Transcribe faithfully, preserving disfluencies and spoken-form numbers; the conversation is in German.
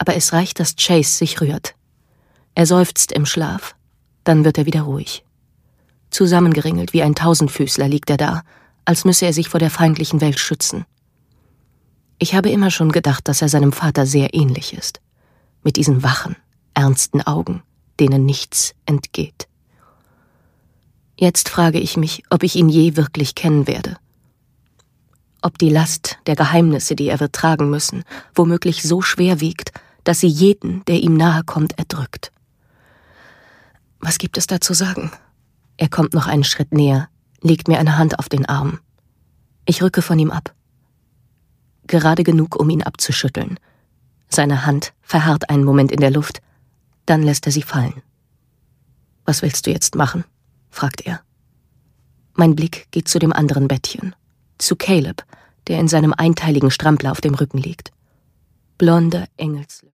aber es reicht, dass Chase sich rührt. Er seufzt im Schlaf, dann wird er wieder ruhig. Zusammengeringelt wie ein Tausendfüßler liegt er da, als müsse er sich vor der feindlichen Welt schützen. Ich habe immer schon gedacht, dass er seinem Vater sehr ähnlich ist. Mit diesen wachen, ernsten Augen, denen nichts entgeht. Jetzt frage ich mich, ob ich ihn je wirklich kennen werde. Ob die Last der Geheimnisse, die er wird tragen müssen, womöglich so schwer wiegt, dass sie jeden, der ihm nahe kommt, erdrückt. Was gibt es da zu sagen? Er kommt noch einen Schritt näher, legt mir eine Hand auf den Arm. Ich rücke von ihm ab. Gerade genug, um ihn abzuschütteln. Seine Hand verharrt einen Moment in der Luft, dann lässt er sie fallen. »Was willst du jetzt machen?« fragt er. Mein Blick geht zu dem anderen Bettchen, zu Caleb, der in seinem einteiligen Strampler auf dem Rücken liegt. Blonde Engels